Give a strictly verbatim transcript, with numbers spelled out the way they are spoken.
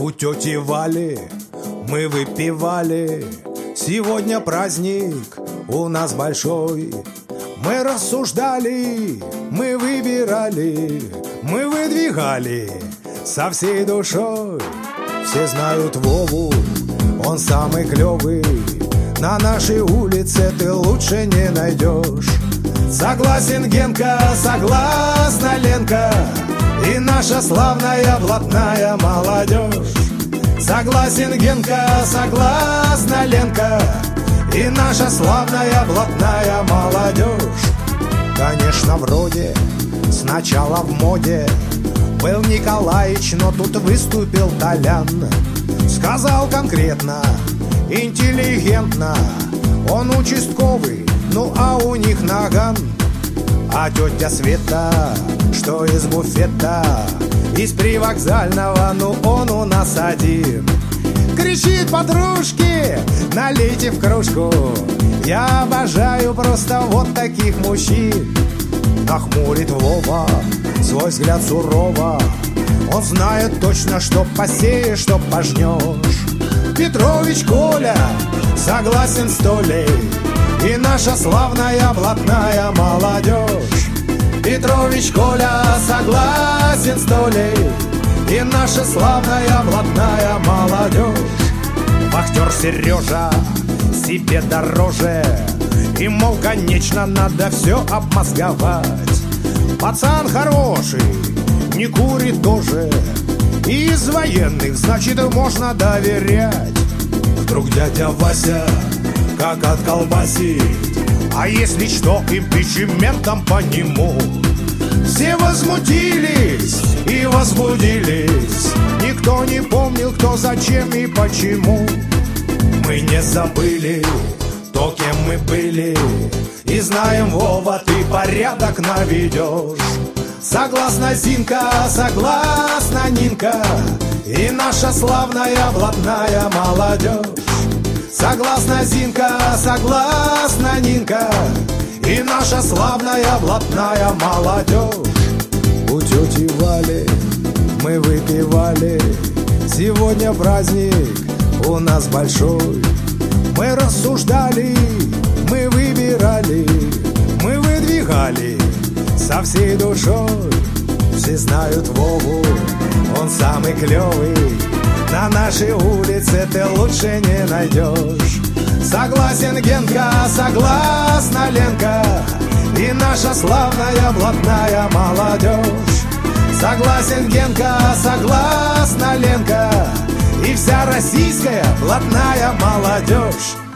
У тети Вали мы выпивали. Сегодня праздник у нас большой. Мы рассуждали, мы выбирали, мы выдвигали со всей душой. Все знают Вову, он самый клевый. На нашей улице ты лучше не найдешь. Согласен Генка, согласна Ленка и наша славная блатная молодежь. Согласен Генка, согласна Ленка и наша славная блатная молодежь. Конечно, вроде сначала в моде был Николаич, но тут выступил Толян. Сказал конкретно, интеллигентно: он участковый, ну а у них наган. А тетя Света, что из буфета, из привокзального, ну он у нас один. Кричит подружки: налейте в кружку. Я обожаю просто вот таких мужчин. Нахмурит Вова свой взгляд сурово. Он знает точно, что посеешь, что пожнешь. Петрович Коля согласен с Толей и наша славная блатная молодежь. Петрович Коля согласен с Толей и наша славная блатная молодежь. Вахтер Сережа себе дороже, и, мол, конечно, надо все обмозговать. Пацан хороший, не курит тоже, и из военных, значит, можно доверять. Вдруг дядя Вася как отколбасит, а если что, импичментом по нему. Все возмутились и возбудились. Никто не помнил, кто, зачем и почему. Мы не забыли то, кем мы были, и знаем, Вова, ты порядок наведешь. Согласна Зинка, согласна Нинка и наша славная блатная молодежь. Согласна Зинка, согласна Нинка и наша славная блатная молодежь. У тети Вали мы выпивали. Сегодня праздник у нас большой. Мы рассуждали, мы выбирали, мы выдвигали со всей душой. Все знают Вову, он самый клевый. На нашей улице ты лучше не найдешь. Согласен Генка, согласна Ленка и наша славная блатная молодежь. Согласен Генка, согласна Ленка и вся российская блатная молодежь.